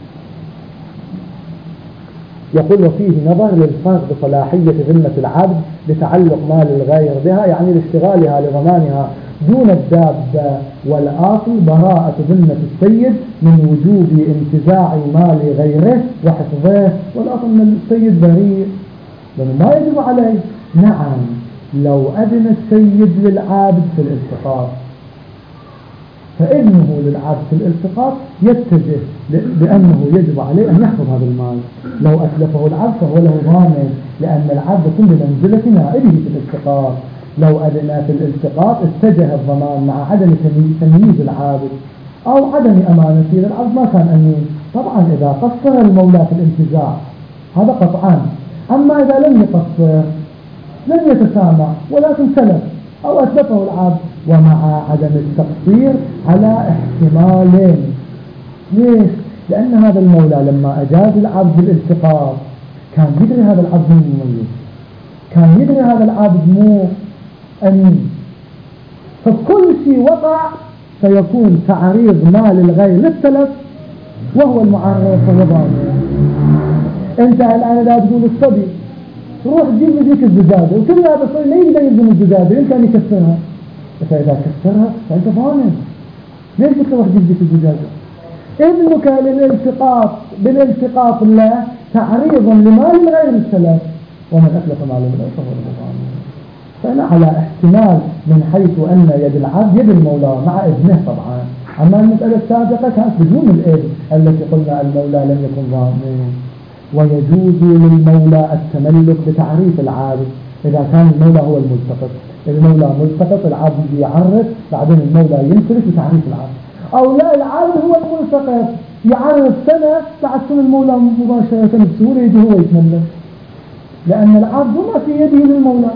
يقول وفيه نظر للفرق بصلاحية ذمة العبد لتعلق مال الغير بها، يعني لاشتغالها لضمانها دون الدابة، والآصل براءة ذمة السيد من وجوب انتزاع مال غيره وحفظه، والأصل من السيد بريء لأنه ما يجب عليه. نعم لو أذن السيد للعابد في الالتقاط فإذنه للعبد في الالتقاط يتجه بأنه يجب عليه أن يحفظ هذا المال. لو أتلفه العبد فهو له ضامن، لأن العبد يكون بمنزلة نائبه في الالتقاط. لو أذن في الالتقاط اتجه الضمان مع عدم تمييز العابد أو عدم أمانته للعبد ما كان أمين. طبعا إذا قصر المولى في الانتزاع هذا قطعان، أما إذا لم يقصر لم يتسامح ولكن سلف أو أتلفه العبد، ومع عدم التقصير على احتمالين. ليش؟ لأن هذا المولى لما أجاز العبد بالالتقاط كان يدري هذا العبد مو مميز، كان يدري هذا العبد مو أمين، فكل شيء وقع سيكون تعريض مال الغير للتلف وهو المعرض وهو ضامن. أنت الآن لا تقول الصبي تروح تجيب من ذيك الزجاجة وكل هذا الصبي ما يقدر يلزم الزجاجة يمكن يكسرها، فإذا كسرها فأنت ضامن. ليش تروح تجيب ذيك الزجاجة؟ إذنك للالتقاط بالالتقاط له تعريض لمال غير التلف، ومن أتلف مال الغير فهو ضامن. فأنا على احتمال من حيث أن يد العبد يد المولى مع إذنه طبعا. أما المسألة السابقة كانت بدون الإذن التي قلنا المولى لم يكن ضامن. ويجوز للمولى التملك بتعريف العابد إذا كان المولى هو الملتقط. المولى ملتقط العابد يعرف بعدين المولى يمتلك بتعريف العابد، أو لا العابد هو الملتقط يعرف سنة بعد سنة المولى مباشرة بسهولة يجي هو يتملك. لأن العبد ما في يده للمولى.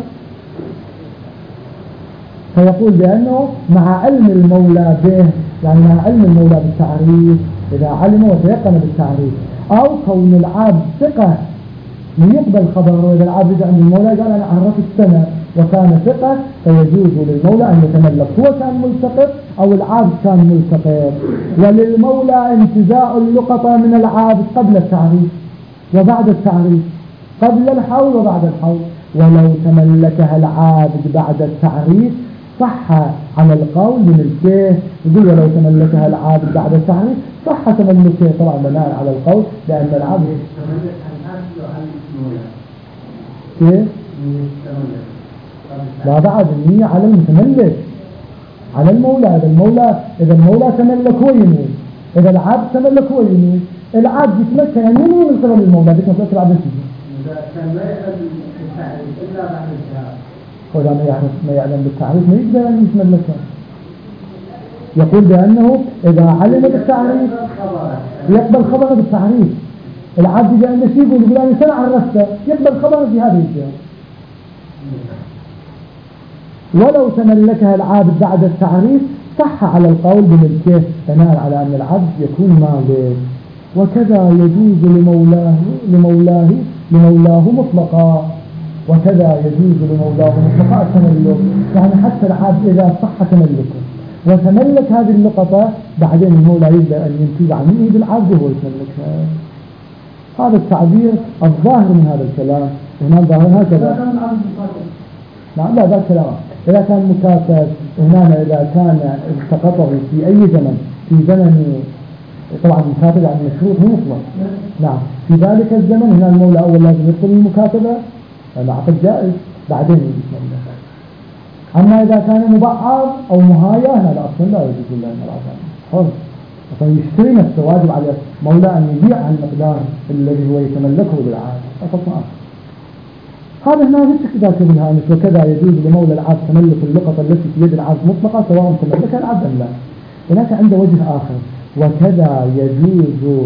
فيقول بأنه مع علم المولى به، يعني مع علم المولى بالتعريف، إذا علم وتيقن بالتعريف، أو كون العبد ثقة ليقبل خبره. إذا العبد جاء عند المولى قال أنا عرفت السنة وكان ثقة، فيجوز للمولى أن يتملك. هو كان ملتقط أو العبد كان ملتقط. وللمولى انتزاع اللقطة من العبد قبل التعريف وبعد التعريف، قبل الحول وبعد الحول. ولو تملكها العابد بعد التعريف صح على القول بملكه. يقول ولو تملكها العابد بعد التعريف صح تملكه، طبعا بناء على القول، لأن العابد كيف؟ لا بعد النية على المتملك، على المولى. إذا المولى إذا المولى تملك هو ينوي، إذا العبد تملك هو ينوي. العبد يتمكن أن ينوي من قبل المولى بس بعد التجربة. إذا كان لا يعلم بالتعريف إلا بعد الجهاد، ولا ما يعلم ما يعلم بالتعريف ما يقدر أن يتملكه. يقول بأنه إذا علم بالتعريف يقبل خبره بالتعريف. العبد إذا عنده شيء يقول أنا سنة عرفته، يقبل خبره في هذه الجهة. ولو تملكها العابد بعد التعريف صح على القول بملكه، بناء على أن العبد يكون مالك. وكذا يجوز لمولاه لمولاه لمولاه مطلقا، وكذا يجوز لمولاه مطلقا التملك. يعني حتى العبد إذا صح تملكه وتملك هذه اللقطة، بعدين المولى يبدأ أن ينتج عن إيد العبد وهو يتملكها. هذا التعبير الظاهر من هذا الكلام. هنا ظاهر هكذا. لا لا ذا كلام. إذا كان مكاتب هنا، إذا كان التقطه في أي زمن، في زمن طبعا المكاتبة يعني مشروط هو مطلق. نعم في ذلك الزمن هنا المولى أول لازم يدخل المكاتبة، العقد جائز، بعدين يجوز. أما إذا كان مبعض أو مهاية هنا الأصل لا يجوز إلا المرأة حر. فيشتري نفسه، واجب على مولى أن يبيع المقدار الذي هو يتملكه بالعقد. فقط ما هذا هنا نفسك ذاك بالهامش. وكذا يجوز لمولى العبد تملك اللقطة التي في يد العبد مطلقة سواء تملكها العبد أم لا. هناك عنده وجه آخر، وكذا يجوز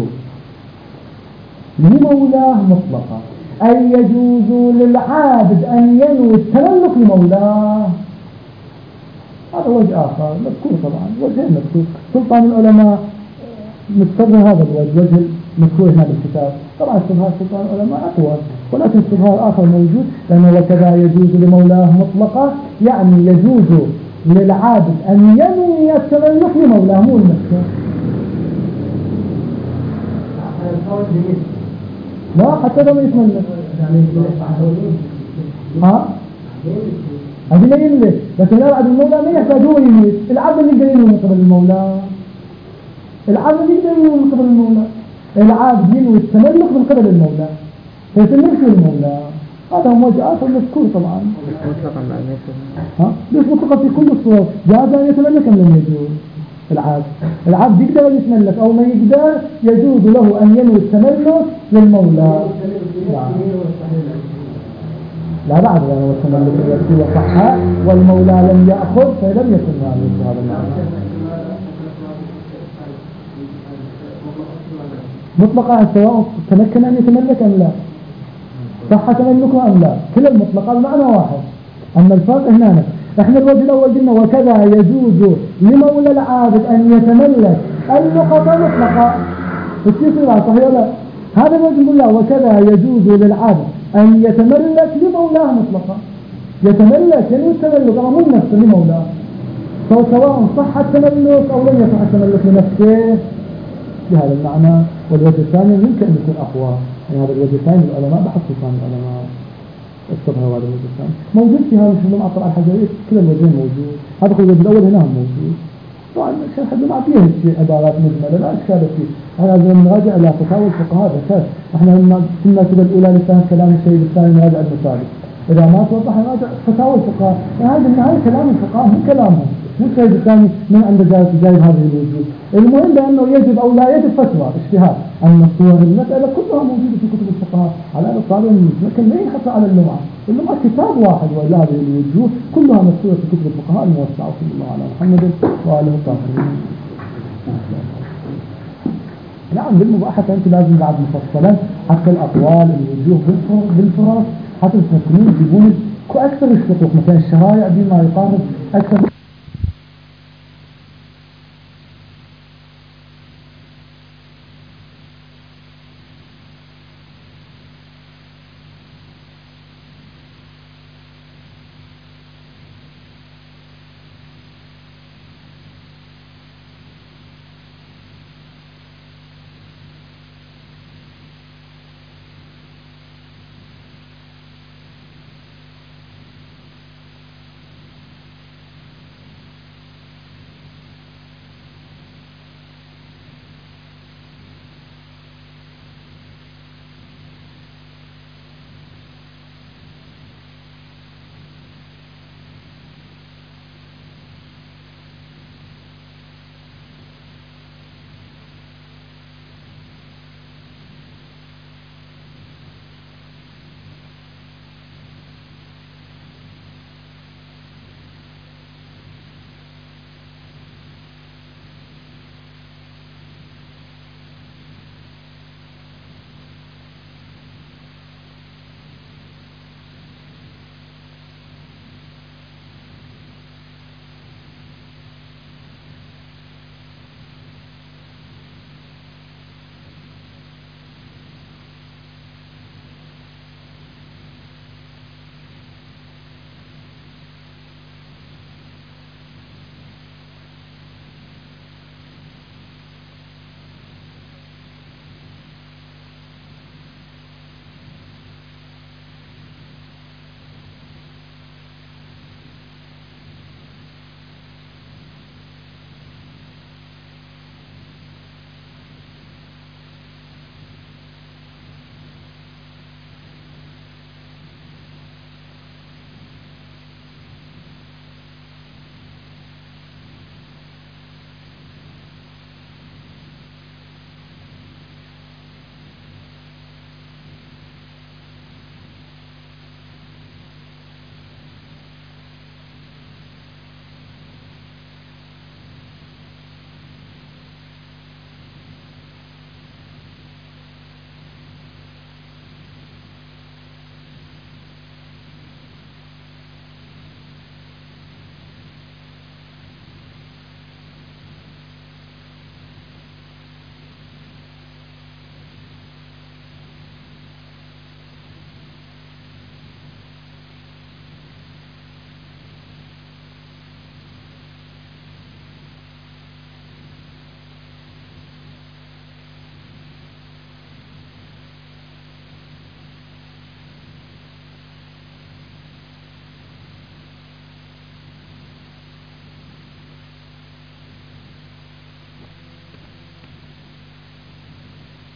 لمولاه مطلقا، أي يجوز للعابد أن ينوي التملك لمولاه. هذا وجه آخر مذكور طبعا، وجه مذكور. سلطان العلماء مستظهر هذا الوجه، وجه مذكور هنا بالكتاب. طبعا استظهار سلطان العلماء أقوى، ولكن استظهار آخر موجود، لأنه وكذا يجوز لمولاه مطلقا، يعني يجوز للعابد أن ينوي التملك لمولاه مو المسكين. لا حتى لو يتملك ها هذه لا يملك، بس لا بعد المولى ما يحتاج هو يملك. العبد اللي يقدر ينوي من قبل المولى، العبد اللي يقدر ينوي من قبل المولى. العبد ينوي التملك من قبل المولى فيتملك المولى. هذا هو وجه آخر مذكور طبعا. مطلقا بعد ها ليش مطلقا في كل الصور؟ جاز أن يتملك أم لم يجوز؟ العبد العبد يقدر يتملك أو ما يقدر، يجوز له أن ينوي التملك للمولى. لا, لا بعد لأنه التملك يكون صحة والمولى لم يأخذ فلم يكن مالك. هذا المعنى مطلقا سواء تمكن أن يتملك أم لا، صح تملكه أم لا، كل المطلقات المعنى واحد. أما الفرق هنا احنا الوجه الأول قلنا وكذا يجوز لمولى العابد أن يتملك اللقطة مطلقة. الشيء صحيح ولا؟ هذا الوجه نقول له وكذا يجوز للعابد أن يتملك لمولاه مطلقا. يتملك يعني التملك أمام نفسه لمولاه، سواء صح التملك أو لم يصح التملك لنفسه بهذا المعنى. والوجه الثاني يمكن أن يكون أقوى، يعني هذا الوجه الثاني العلماء بحثوا عن العلماء استظهروا هذا الوجه الثاني موجود في هذا الشلم عطر الحجرية. كل الوجهين موجود. هذا هو الوجه الأول هنا موجود. طبعا الشيخ حد ما فيه شيء عبارات مجملة لا إشكال فيه. أنا لازم نراجع إلى فتاوى الفقهاء بس. إحنا كنا كده الأولى لفهم كلام الشيء الثاني نراجع المسالك. إذا ما توضح نراجع فتاوى الفقهاء. هذا النهاية كلام الفقهاء مو كلامهم، مو الشيء الثاني من عند جايب جايب هذه الوجود. المهم بأنه يجب أو لا يجب فتوى اجتهاد. أما صور المسألة كلها موجودة في كتب الفقهاء على الطالب، لكن لا ينحصر على اللمعة. اللمعة كتاب واحد وإلى هذه الوجوه كلها مكتوبة في كتب الفقهاء الموسعة. صلى الله على محمد وآله الطاهرين. نعم بالمباحثة أنت لازم بعد مفصلا حتى الأطوال الوجوه بالفرص حتى تفكرون يجيبون أكثر الشروط مثلا الشرائع بما يقارب أكثر